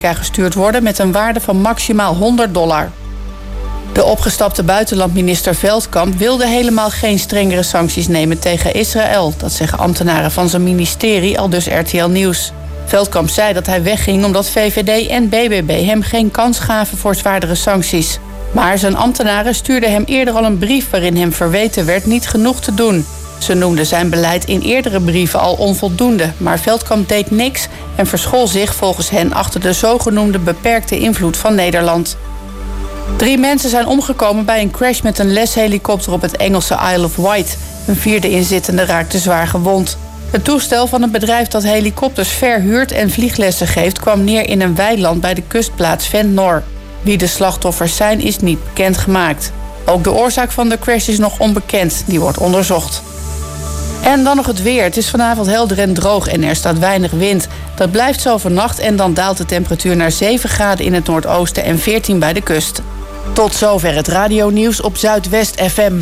gestuurd worden met een waarde van maximaal $100. De opgestapte buitenlandminister Veldkamp wilde helemaal geen strengere sancties nemen tegen Israël. Dat zeggen ambtenaren van zijn ministerie, aldus RTL Nieuws. Veldkamp zei dat hij wegging omdat VVD en BBB hem geen kans gaven voor zwaardere sancties. Maar zijn ambtenaren stuurden hem eerder al een brief waarin hem verweten werd niet genoeg te doen. Ze noemden zijn beleid in eerdere brieven al onvoldoende, maar Veldkamp deed niks en verschool zich volgens hen achter de zogenoemde beperkte invloed van Nederland. 3 mensen zijn omgekomen bij een crash met een leshelikopter op het Engelse Isle of Wight. Een 4e inzittende raakte zwaar gewond. Het toestel van een bedrijf dat helikopters verhuurt en vlieglessen geeft kwam neer in een weiland bij de kustplaats Ventnor. Wie de slachtoffers zijn is niet bekendgemaakt. Ook de oorzaak van de crash is nog onbekend, die wordt onderzocht. En dan nog het weer. Het is vanavond helder en droog en er staat weinig wind. Dat blijft zo vannacht en dan daalt de temperatuur naar 7 graden in het noordoosten en 14 bij de kust. Tot zover het radionieuws op Zuidwest FM.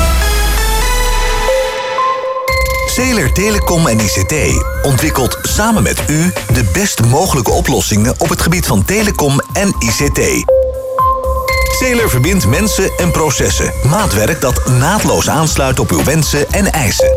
Zeeler Telecom en ICT ontwikkelt samen met u de best mogelijke oplossingen op het gebied van telecom en ICT. Zeeler verbindt mensen en processen. Maatwerk dat naadloos aansluit op uw wensen en eisen.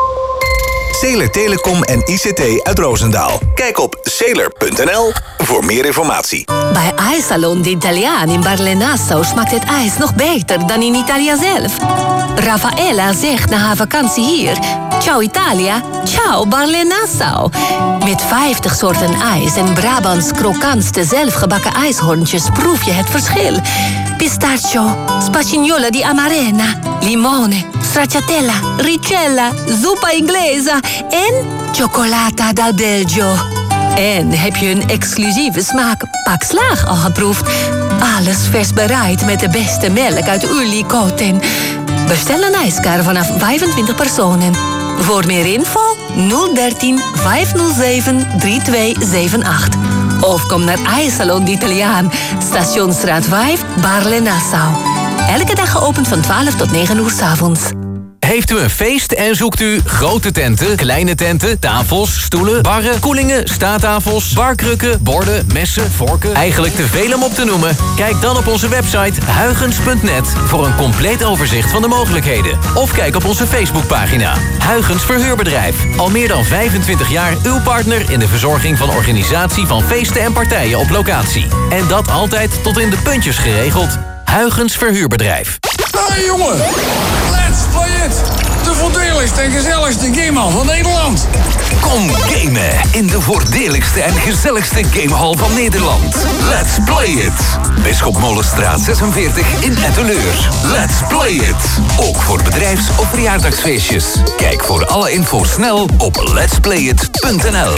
Zeeler Telecom en ICT uit Roosendaal. Kijk op zeeler.nl voor meer informatie. Bij IJssalon de Italiaan in Barle-Nassau smaakt het ijs nog beter dan in Italië zelf. Raffaella zegt na haar vakantie hier: ciao Italia, ciao Barle-Nassau. Met 50 soorten ijs en Brabants krokantste zelfgebakken ijshorntjes proef je het verschil. Pistachio, spagnola di amarena, limone, stracciatella, ricella, zuppa inglesa en cioccolata dal Belgio. En heb je een exclusieve smaak Pak Slaag al geproefd? Alles vers bereid met de beste melk uit Ullicoten. Bestel een ijskar vanaf 25 personen. Voor meer info 013 507 3278. Of kom naar IJssalon d'Italiaan, Stationsstraat 5, Barle-Nassau. Elke dag geopend van 12 tot 9 uur 's avonds. Heeft u een feest en zoekt u grote tenten, kleine tenten, tafels, stoelen, barren, koelingen, staattafels, barkrukken, borden, messen, vorken? Eigenlijk te veel om op te noemen? Kijk dan op onze website huygens.net voor een compleet overzicht van de mogelijkheden. Of kijk op onze Facebookpagina. Huygens Verhuurbedrijf. Al meer dan 25 jaar uw partner in de verzorging van organisatie van feesten en partijen op locatie. En dat altijd tot in de puntjes geregeld. Huygens Verhuurbedrijf. Hey jongen, let's play it! De voordeligste en gezelligste gamehal van Nederland. Kom gamen in de voordeligste en gezelligste gamehal van Nederland. Let's play it! Bisschop Molenstraat 46 in Etteleur. Let's play it! Ook voor bedrijfs- of verjaardagsfeestjes. Kijk voor alle info snel op letsplayit.nl.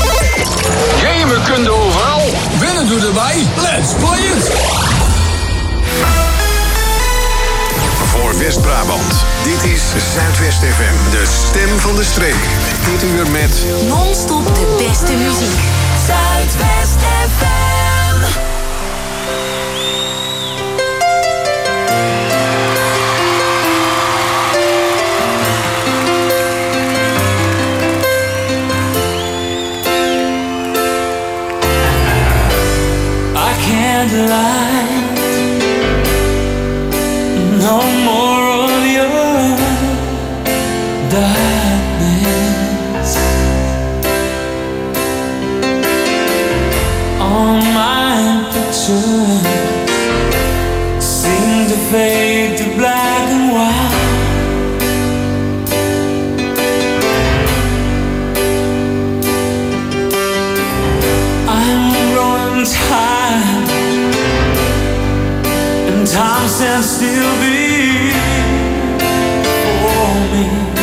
Gamen kun je overal, winnen doe erbij. Let's play it! Voor West-Brabant. Dit is Zuidwest FM, de stem van de streek. Dit uur met Non-stop de beste muziek. Zuidwest FM. I can't lie. No more of your darkness. All my pictures seem to fade to black and white. I'm growing tired, and time stands still before me.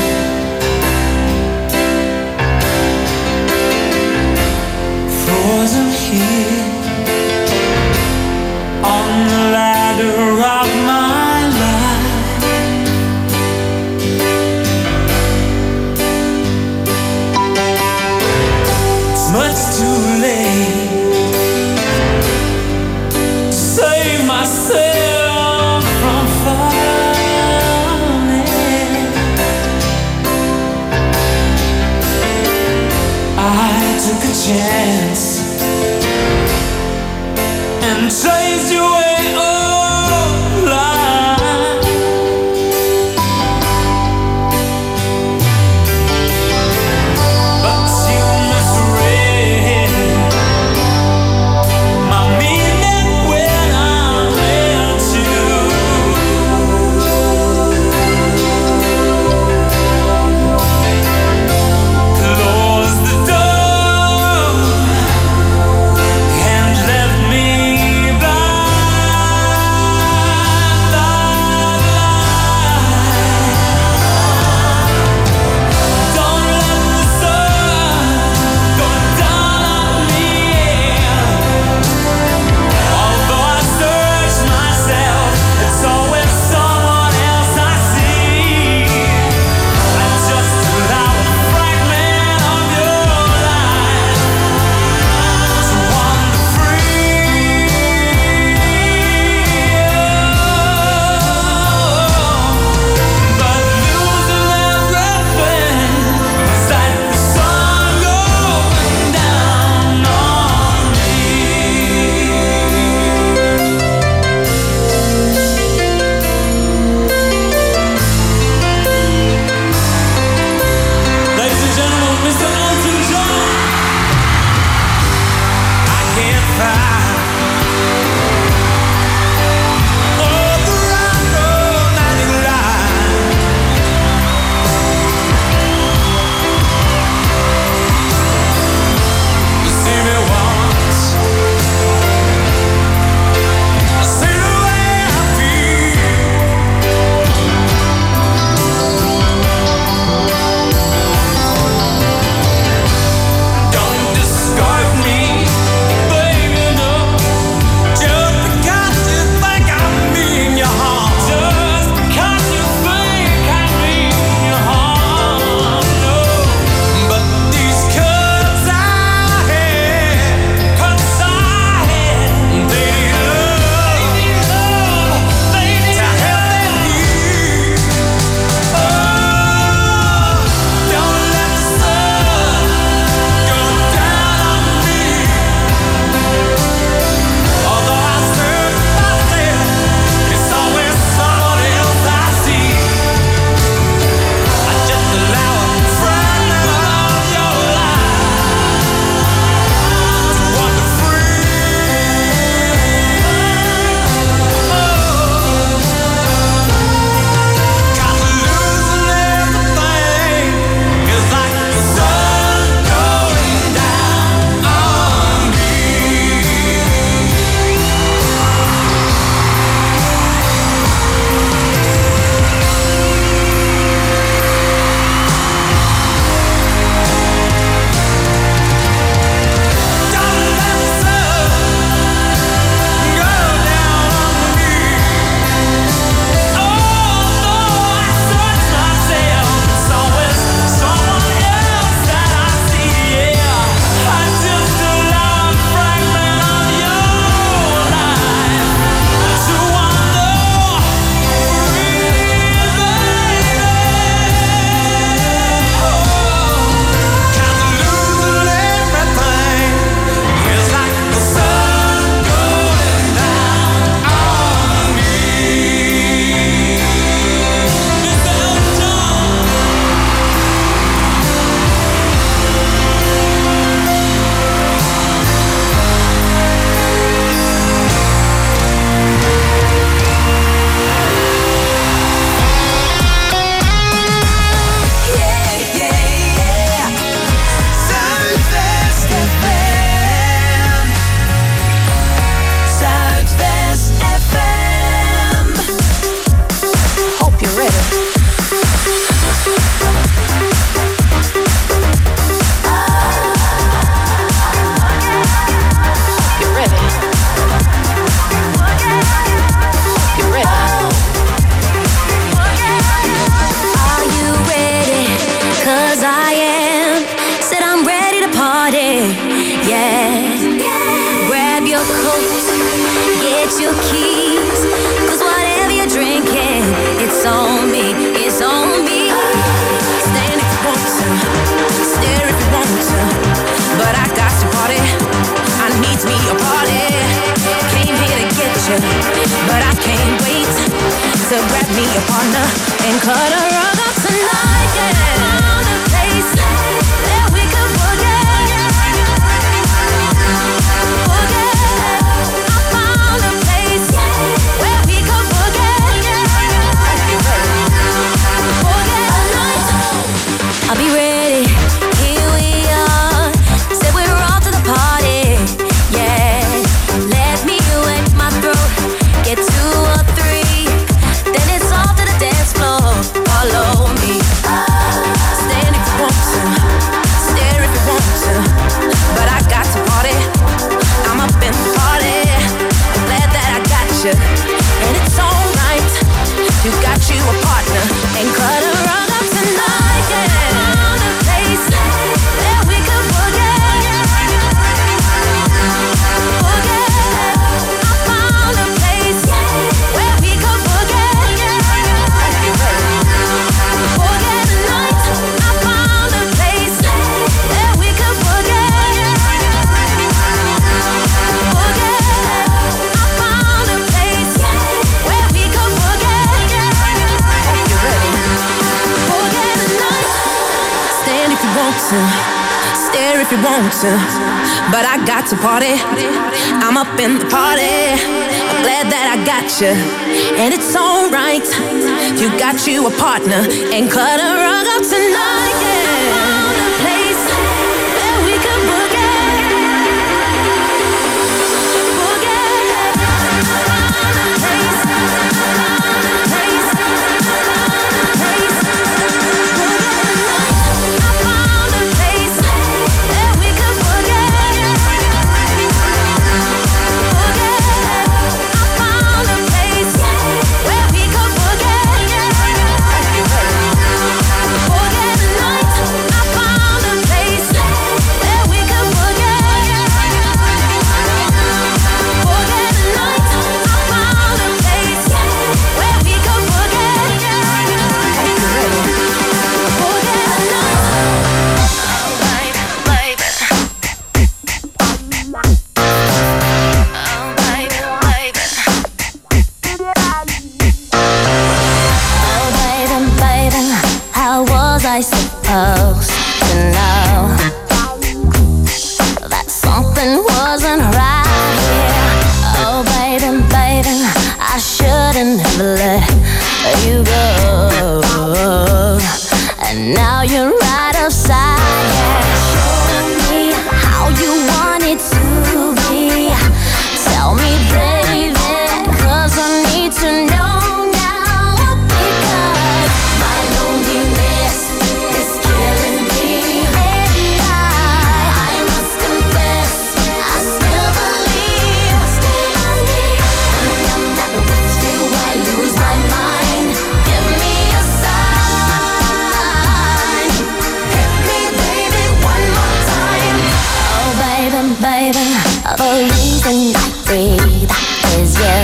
Frozen here on the ladder of my life. It's much too late to save myself from falling. I took a chance and chase you away all life. But you misread my meaning when I met you. Close the door and left me blind. Don't let the sun go down on me. Although I search myself, it's always someone else I see. I just allow a fragment of your life to wander free. But losing everything is like the sun going down on me. Ladies and gentlemen, Mr. Elton John. I can't find all the right romantic line. You see me once, I see the way I feel. Don't discard me, baby, no. Just because you think I mean you harm. Just because you think I mean you harm, no. But these cuts I had, they need love, they need to help they need. Oh, don't let the sun go down on me. Although I search myself, it's always someone else I see. I just allow a fragment of your life to wander free. Cause losing everything is like the sun going down on me. Don't let the sun go down on me. Although I search myself, it's always someone else that I see. Yeah, I just allow a fragment of your life to wander free, baby. Cause losing everything is like the sun going down on me. Mr. Elton John. Zuidwest FM. Zuidwest FM. Hope you're ready. You ready? You ready? Are you ready? 'Cause I am. Said I'm ready to party. Yeah. Grab your coat, get your keys. 'Cause whatever you're drinking, it's on me. It's on me. Stand if you want to, stare if you want to. But I got to party. I need me a party. Came cut a rug up tonight, yeah. Found a place that we could forget. I found a place where we could forget. Forget the night. I'll be ready. Here we are. Said we're off to the party. Yeah. Let me wet my throat. Get 2 or 3. Then it's off to the dance floor. Follow me. Stand if you want to. Stare if you want to. But I got to party. I'm up in the party. I'm glad that I got you. And it's alright. You got you a partner. And cut a rug up tonight, yeah. Found a place that we could forget. Forget. I found a place where we could forget. Forget the night. I found a place that we could forget. Forget. I found a place where we could forget. Hope you're ready. Forget the night. Stand if you want to. Stare if you want to. But I got to party. I'm up in the party. I'm glad that I got you. And it's alright. You got you a partner. And cut a rug up tonight, yeah. Found a place that we could forget. Forget. Found a place. Found a place. Found a place. Forget the night. I found a place that we could forget. Forget. I found a place where we could forget. Forget the night. I found a place that we could forget. Forget the night. I found a place where we could forget. Hope you're ready. Forget the night. Alright, baby. Alright, baby. Oh, baby, baby, how was I supposed to know that something wasn't right here? Oh, baby, baby, I shouldn't have let you go. And now you're right outside, yeah. Show me how you want it to be. Tell me, baby, 'cause I need to know now. Because my loneliness is killing me. And I must confess, I still believe. When I'm not with you, I lose my mind. Give me a sign. Hit me, baby, one more time. Oh, baby, baby, the reason I breathe is you.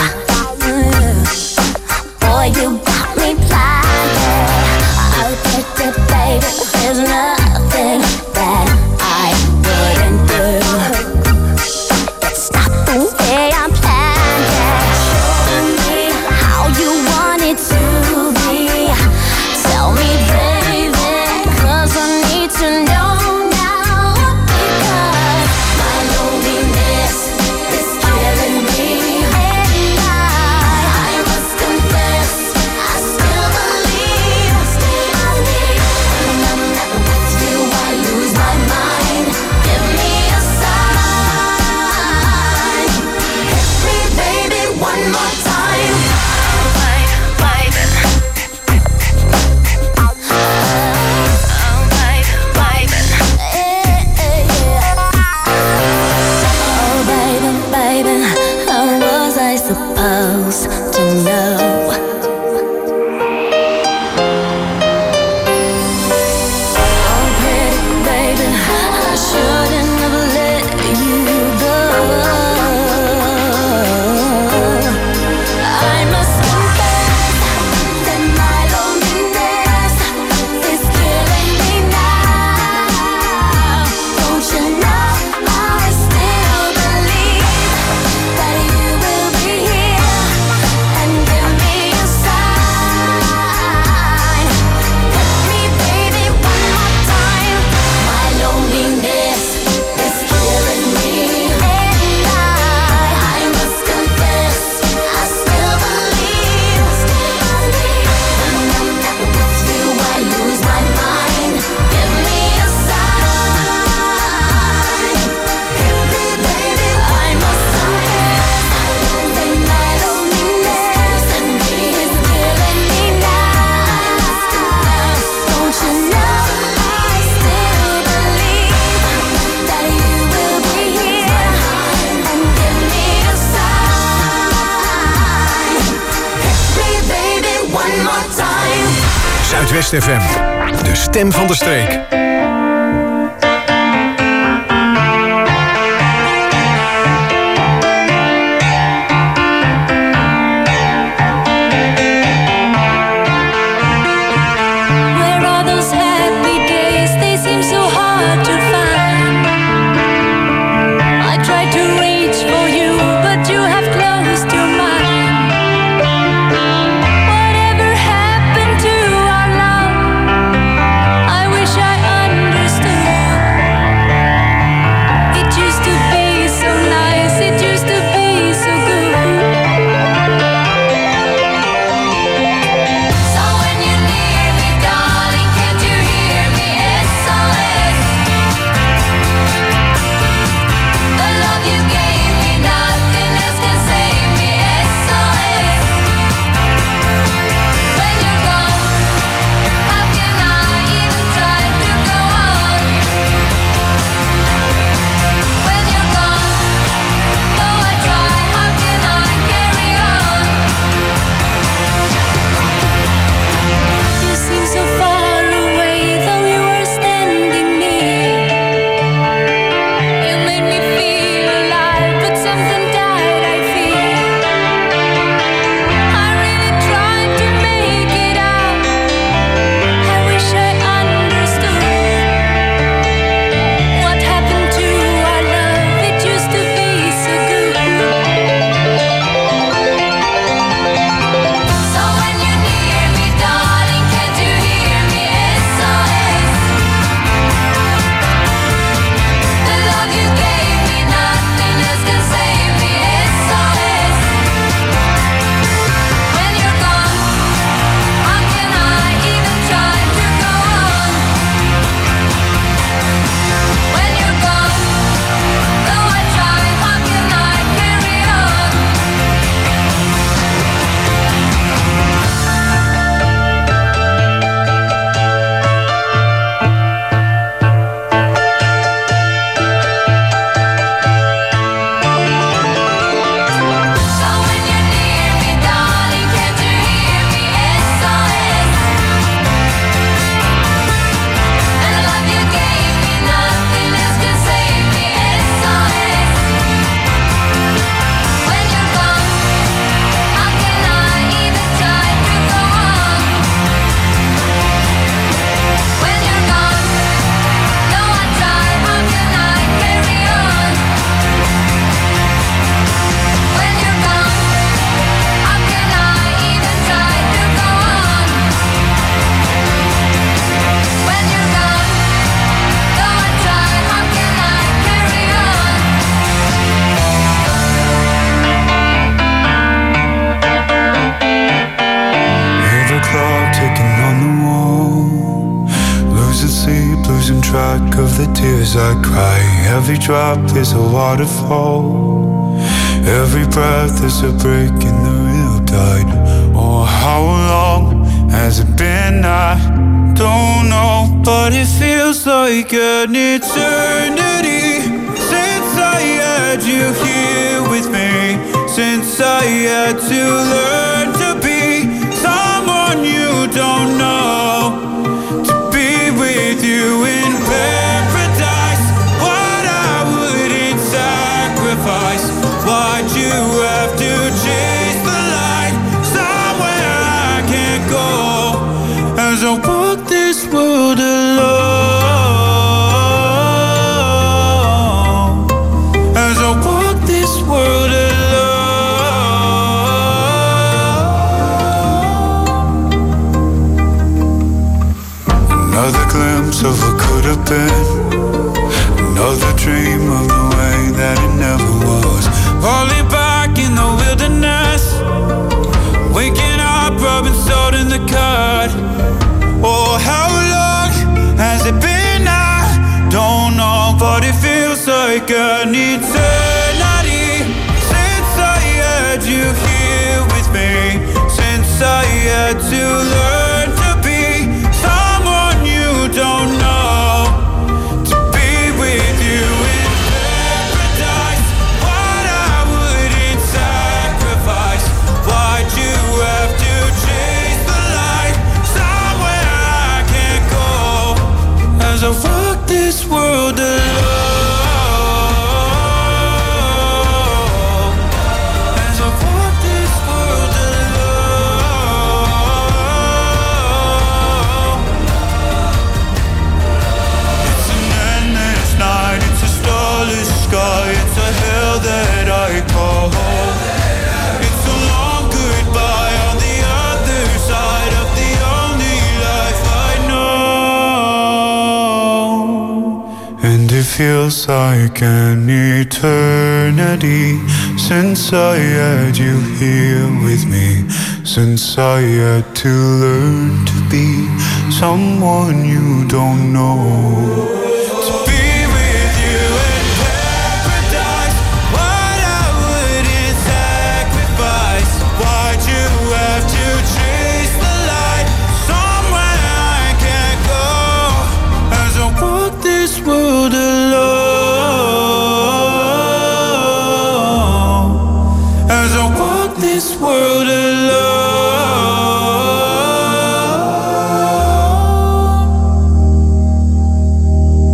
Boy, you got me blinded. I'll take it, baby. There's nothing that I wouldn't do. It's not the way I planned it. Show me how you want it to be. Tell me, baby, 'cause I need to know now. Because my loneliness is killing me. And I must confess, I still believe. When I'm not with you, I lose my mind. Give me a sign. Hit me, baby, one more time. Alright, baby. Alright, baby. Oh, baby, baby, how was I supposed to know? Oh, pretty baby, I shouldn't have let you go. I must confess that my loneliness is killing me now. Don't you know I still believe that you will be here and give me Zuidwest FM. De stem van de streek. As I cry, every drop is a waterfall. Every breath is a break in the real tide. Oh, how long has it been? I don't know, but it feels like an eternity since I had you here with me. Since I had to learn to be someone you don't know, to be with you in paradise. What I wouldn't sacrifice. Why'd you have to chase the light somewhere I can't go? As I walk this world alone, as I walk this world alone. Another glimpse of what could have been, another dream of the way that it never was. Falling back in the wilderness, waking up, rubbing salt in the cut. Oh, how long has it been? I don't know, but it feels like an eternity since I had you here with me. Since I had to learn to be someone you don't know, to be with you in paradise. What I would like an eternity since I had you here with me, since I had to learn to be someone you don't know. World alone, as I walk this world alone.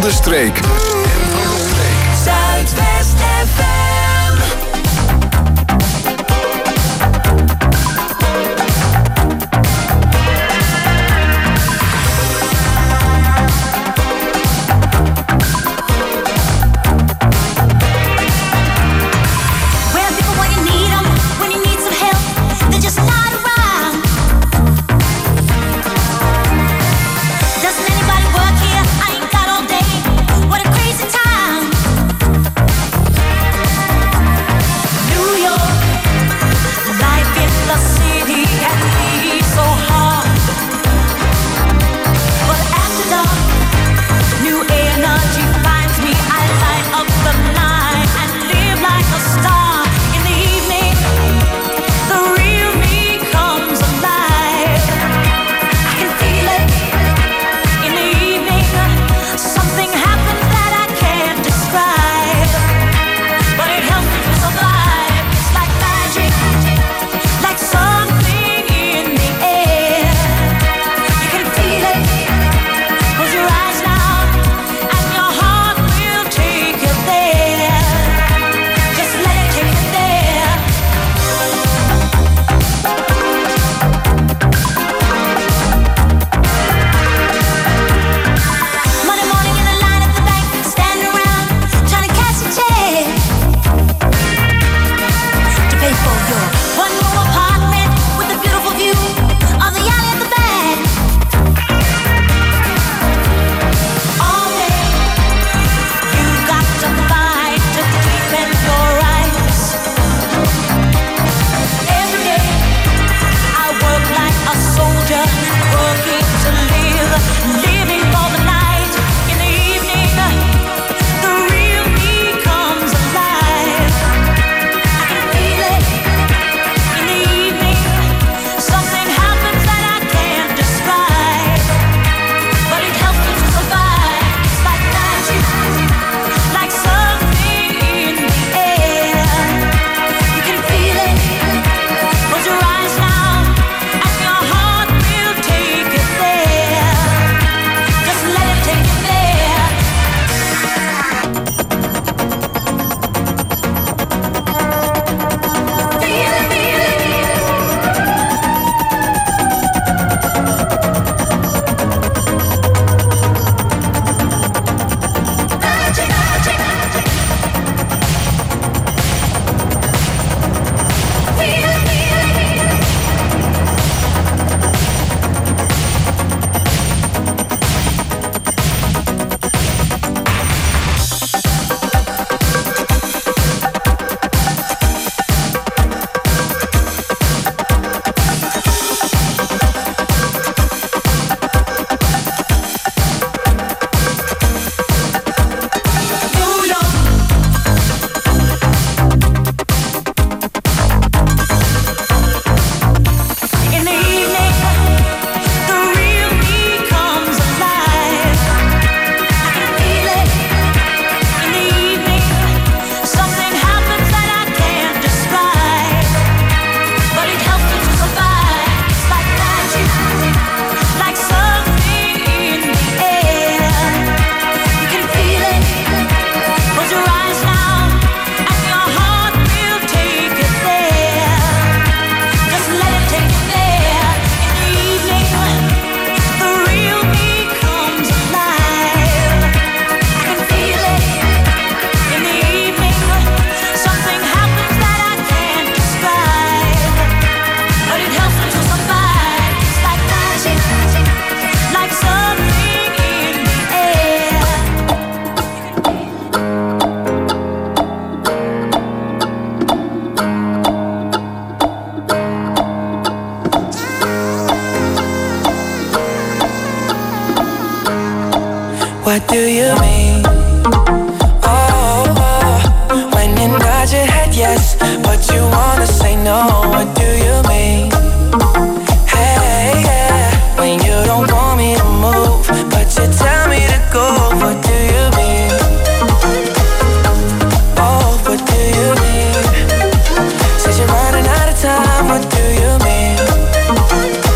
de streek. Zuidwest FM. Where people when you need 'em, when you need some help, they're just not around. Doesn't anybody work here? I ain't got all day. What a crazy time. New York, life in the city can be so hard. But after dark, new energy finds me. I light up the night and live like a star. In the evening, the real me comes alive. I can feel it. In the evening, something happens that I can't describe, but it helps me to survive. It's like magic, like something in the air. You can feel it. Close your eyes now, and your heart will take you there. Just let it take you there. Monday morning in the line at the bank, standing around trying to cash a check to pay for your one-room apartment with a beautiful view of the alley at the back. All day you got to fight to deepen your rights. Every day I work like a soldier, working to live, living for the night. In the evening, the real me comes alive. I can feel it. In the evening, something happens that I can't describe, but it helps me to survive. It's like magic, like something in the air. You can feel it. Close your eyes now, and your heart will take you there. Just let it take you there. Feel it, feel it. Magic, magic, magic. Feel it, feel it, feel it. New York. In the evening, the real me comes alive. I can feel it. In the evening, something happens that I can't describe, but it helps me to survive. It's like magic, like something in the air. You can feel it. Close your eyes now, and your heart will take you there. Just let it take you there. In the evening, the real me comes alive. I can feel it. In the evening, something happens that I can't describe, but it helps me to survive. It's like magic, like something in the air. What do you mean? Oh, when you nod your head yes, but you wanna say no. What do you mean? Hey, yeah, when you don't want me to move, but you tell me to go. What do you mean? Oh, what do you mean? Says you're running out of time. What do you mean?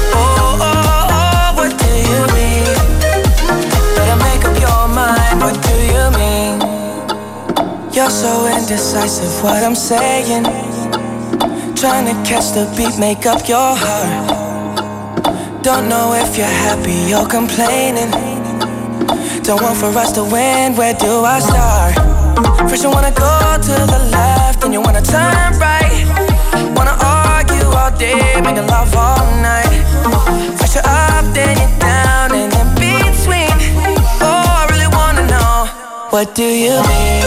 Oh, what do you mean? Better make up your mind. What do indecisive what I'm saying. Trying to catch the beat, make up your heart. Don't know if you're happy or complaining. Don't want for us to win, where do I start? First you wanna go to the left, then you wanna turn right. Wanna argue all day, making love all night. First you're up, then you're down, and in between. Oh, I really wanna know, what do you mean?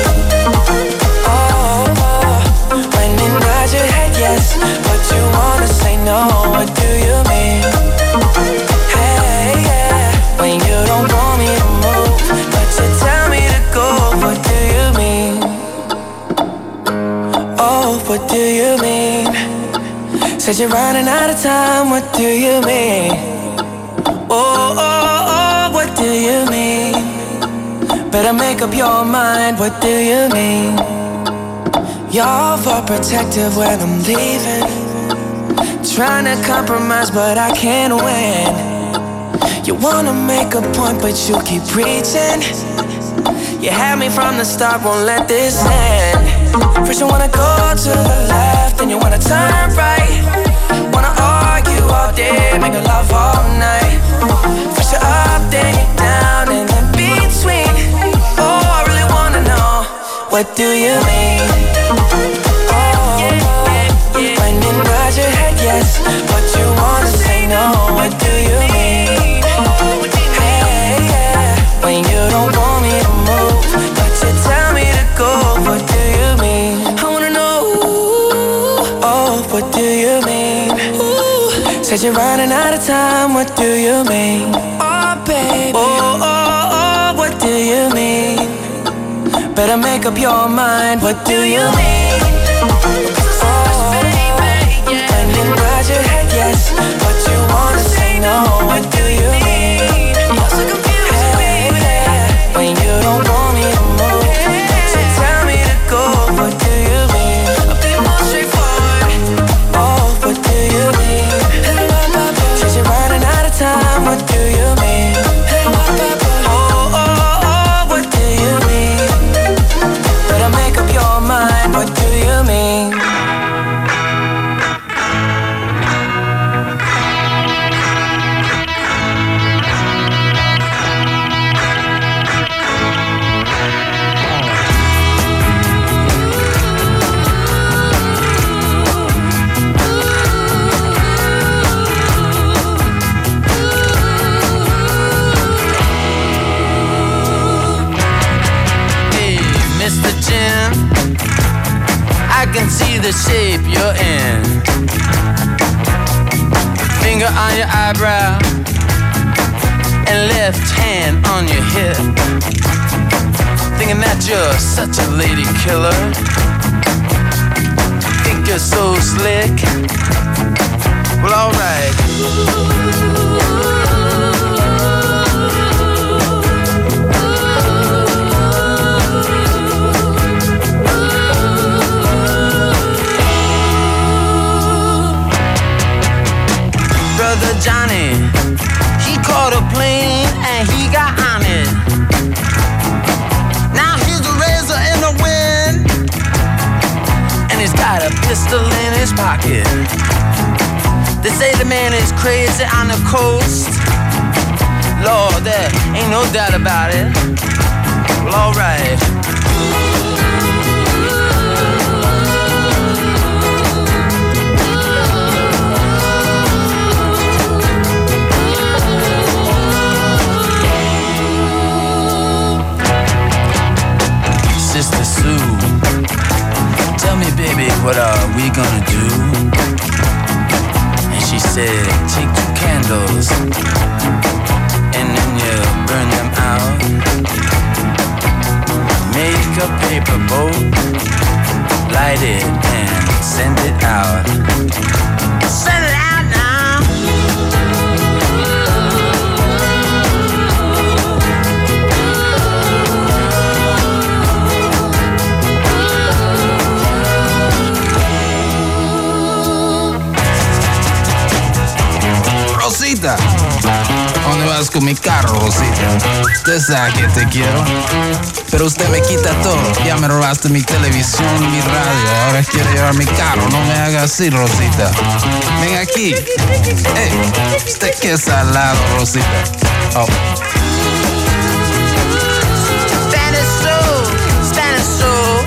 When you nod your head yes, but you wanna say no, what do you mean? Hey, yeah, when you don't want me to move, but you tell me to go, what do you mean? Oh, what do you mean? Said you're running out of time, what do you mean? Oh, what do you mean? Better make up your mind, what do you mean? You're overprotective when I'm leaving. Trying to compromise, but I can't win. You wanna make a point, but you keep preaching. You had me from the start, won't let this end. First you wanna go to the left, then you wanna turn right. Wanna argue all day, make love all night. First you're up, then you're down, and in between. Oh, I really wanna know, what do you mean? When you nod your head yes, but you wanna say no, what do you mean? Hey, yeah, when you don't want me to move, but you tell me to go, what do you mean? I wanna know, oh, what do you mean? Said you're running out of time, what do you mean? Oh, baby, oh, what do you mean? Better make up your mind, what do you mean? When you nod your head yes, but you wanna say no, what do you mean? You're so confused, baby. When you don't want me to move, but you tell me to go, what do you mean? I'll be more straightforward. Oh, what do you mean? Said you're running out of time, what do you mean? Oh, what do you mean? Better make up your mind, what do you mean? I can see the shape you're in. Finger on your eyebrow and left hand on your hip. Thinking that you're such a lady killer. Think you're so slick. Well, alright. Brother Johnny, he caught a plane and he got on it. Now he's a razor in the wind, and he's got a pistol in his pocket. They say the man is crazy on the coast. Lord, there ain't no doubt about it. Well, alright. Sister Sue, tell me, baby, what are we gonna do? And she said, take 2 candles and then you burn them out. Make a paper boat, light it and send it out. Send it out now. Rosita, ¿dónde va vas con mi carro, Rosita. Usted sabe que te quiero, pero usted me quita todo. Ya me robaste mi televisión, mi radio, ahora quiere llevar mi carro. No me haga así, Rosita. Ven aquí. Usted qué salado, Rosita. Oh. Spanish soul, Spanish soul.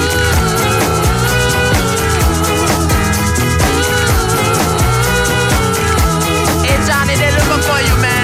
Hey Johnny, they're looking for you, man.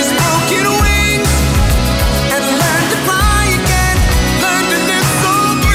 So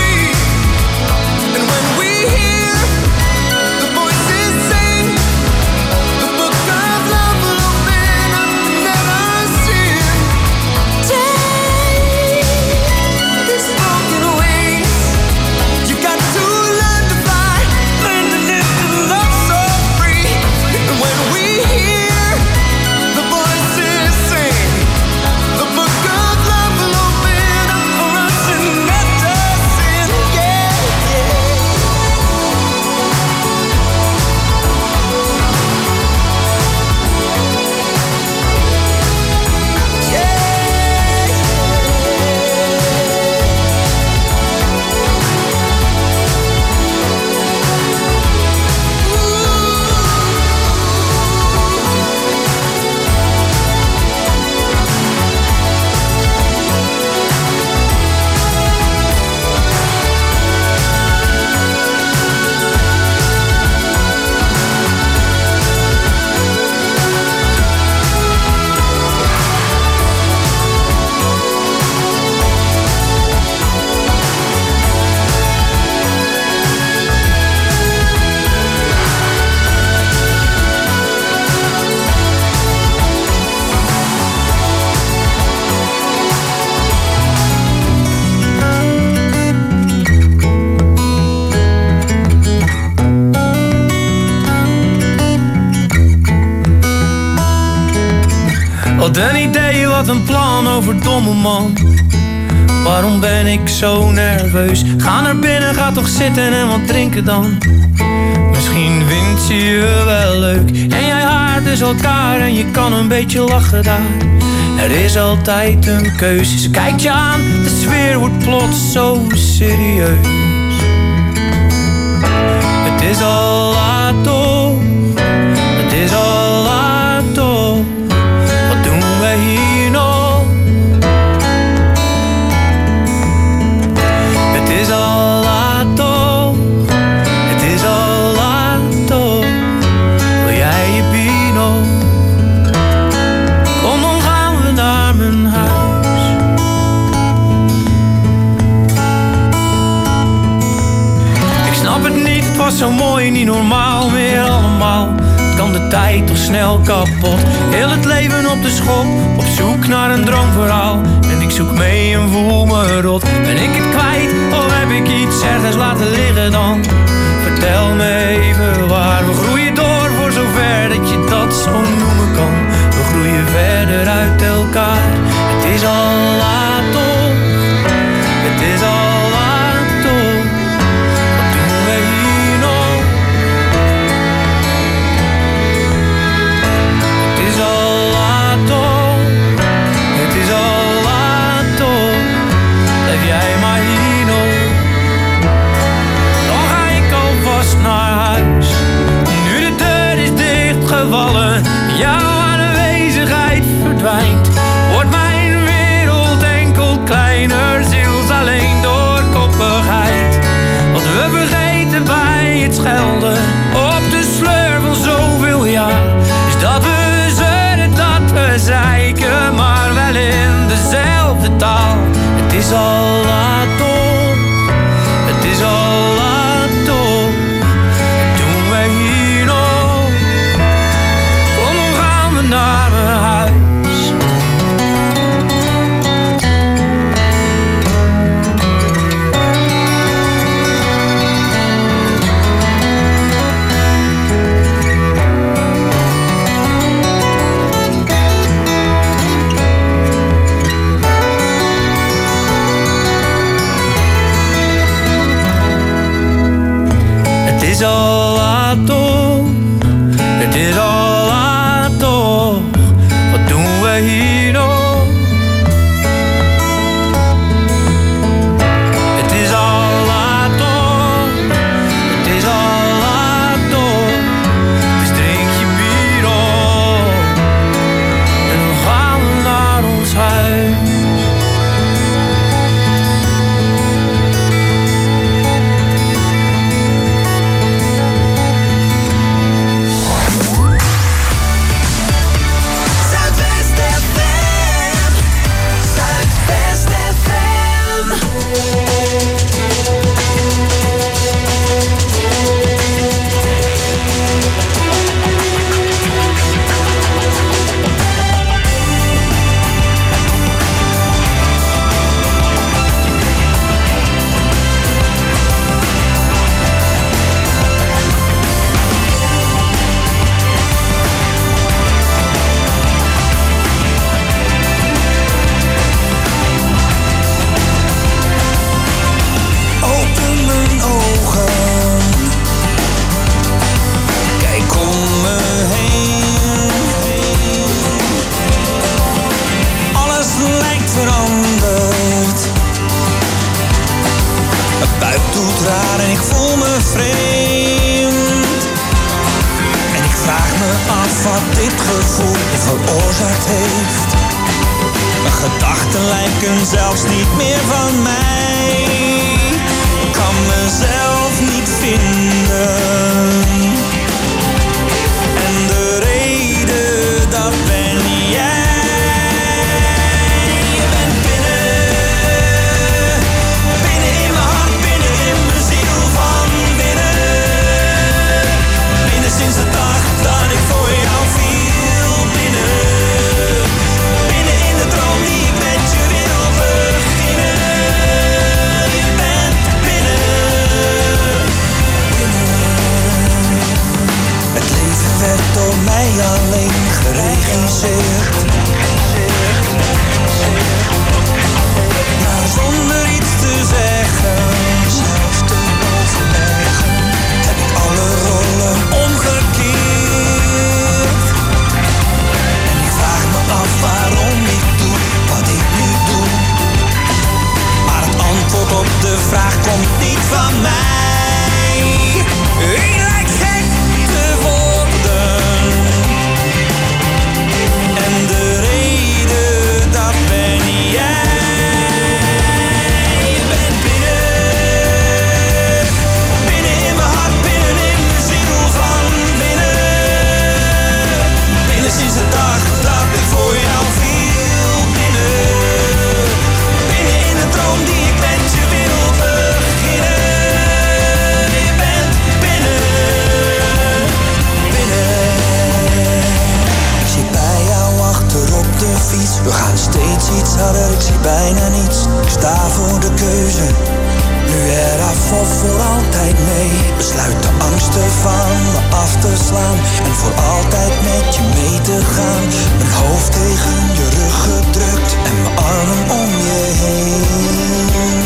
Wat een idee, wat een plan, overdomme man. Waarom ben ik zo nerveus? Ga naar binnen, ga toch zitten en wat drinken dan. Misschien vindt ze je wel leuk en jij haart dus elkaar en je kan een beetje lachen daar. Er is altijd een keuze, ze kijkt je aan, de sfeer wordt plots zo serieus. Het is al laat toch, het is al laat toch, wat doen wij hier nog? Het is al laat toch, het is al laat toch, wil jij je bier nog? Kom dan gaan we naar mijn huis. Ik snap het niet, het was zo mooi, niet normaal meer allemaal. Kan de tijd toch snel kapot. Heel het leven op de schop, op zoek naar een droomverhaal. En ik zoek mee en voel me rot. Ben ik het kwijt of heb ik iets ergens laten liggen dan? Vertel me even waar. We groeien door voor zover dat je dat zo noemen kan. We groeien verder uit elkaar. Het is al laat toch, het is al laat toch. Wat doen we hier nog? Het is al laat toch, het is al laat toch. Blijf jij maar hier nog. Dan ga ik alvast naar huis. Nu de deur is dichtgevallen, jouw aanwezigheid verdwijnt. Wordt mijn wereld enkel kleiner, ziels alleen door koppigheid. Wat we vergeten bij het schelden op de sleur van zoveel jaar, is dat we zeuren, dat we zeiken, maar wel in dezelfde taal. Het is al laat toch, het is al laat toch. Wat doen wij hier nog? Kom dan gaan we naar mijn huis. Het is al laat toch, het is al laat toch. Wat doen we hier nog? Het is al laat toch, het is al laat toch. Dus drink je bier op en dan gaan we naar ons huis. Open mijn ogen, kijk om me heen. Alles lijkt veranderd. Mijn buik doet raar en ik voel me vreemd. En ik vraag me af wat dit gevoel veroorzaakt heeft. Mijn gedachten lijken zelfs niet meer van mij. Ik kan mezelf niet vinden. En de reden, dat ben jij. Je bent binnen, binnen in mijn hart, binnen in mijn ziel van binnen. Binnen sinds de dag dat ik voor jou viel. Binnen, binnen in de droom die ik met je wil beginnen. Je bent binnen, binnen. We gaan steeds iets harder, ik zie bijna niets. Ik sta voor de keuze, nu eraf of voor altijd mee. Besluit de angsten van me af te slaan en voor altijd met je mee te gaan. Mijn hoofd tegen je rug gedrukt en mijn armen om je heen.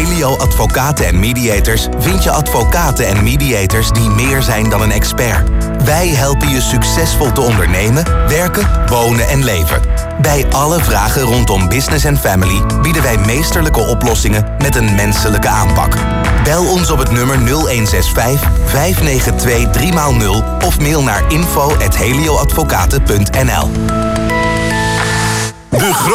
Helio Advocaten en Mediators vind je advocaten en mediators die meer zijn dan een expert. Wij helpen je succesvol te ondernemen, werken, wonen en leven. Bij alle vragen rondom business en family bieden wij meesterlijke oplossingen met een menselijke aanpak. Bel ons op het nummer 0165 592 3x0 of mail naar info@helioadvocaten.nl.